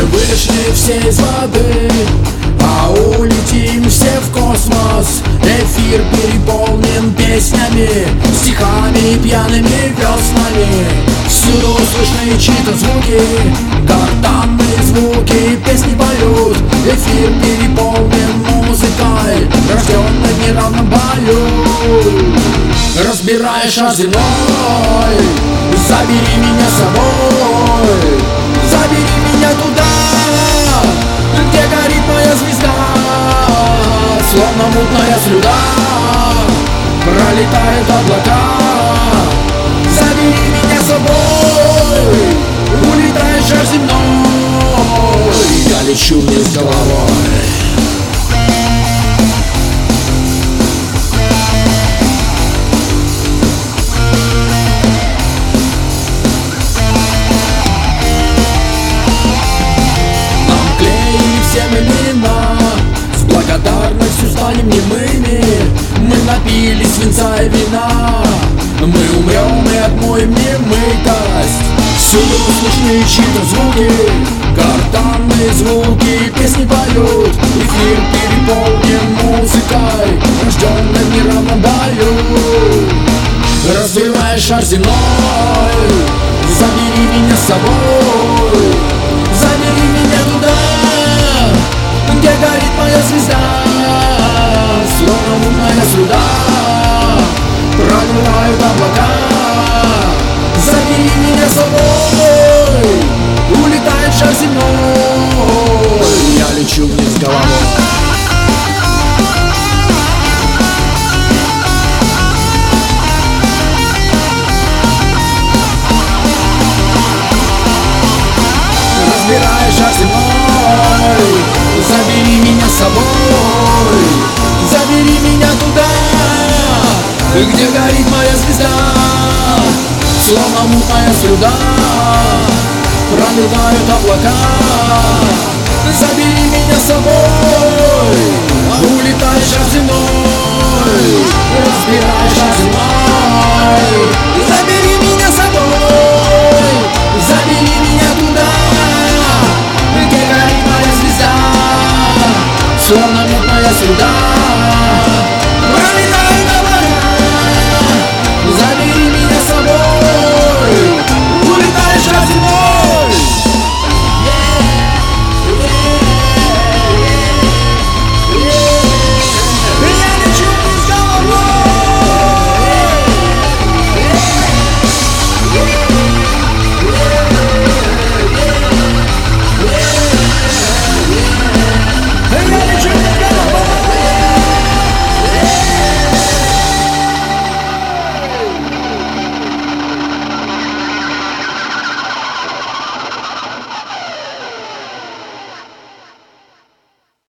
вышли все из воды, а улетим все в космос. Эфир переполнен песнями, стихами и пьяными веснами. Всюду слышны чьи-то звуки, гортанные звуки, песни поют. Эфир переполнен музыкой, рожденной в неравном бою. Разбирая шар земной, забери меня с собой. Забери меня туда, где горит моя звезда. Словно мутная слюда пролетают облака. Забери меня с собой, улетай шар земной. Я лечу вниз головой. Имена, с благодарностью станем немыми. Мы напились свинца и вина, мы умрем и отмоем немытость. Всюду слышны чьи-то звуки, гортанные звуки, песни поют. Эфир переполнен музыкой, рожденной в неравном бою. Разбивая шар земной, забери меня с собой. Забери меня туда, где горит моя звезда. Словно мутная слюда пролетают облака. Забери меня с собой, улетает шар земной. Я лечу вниз головой. Разбирая шар земной, забери меня с собой. Забери меня туда, где горит моя звезда. Словно мутная слюда пролетают облака. Забери меня с собой, улетай шар земной. Разбирай шар земной, забери меня с собой. Забери меня туда, где горит моя звезда. Словно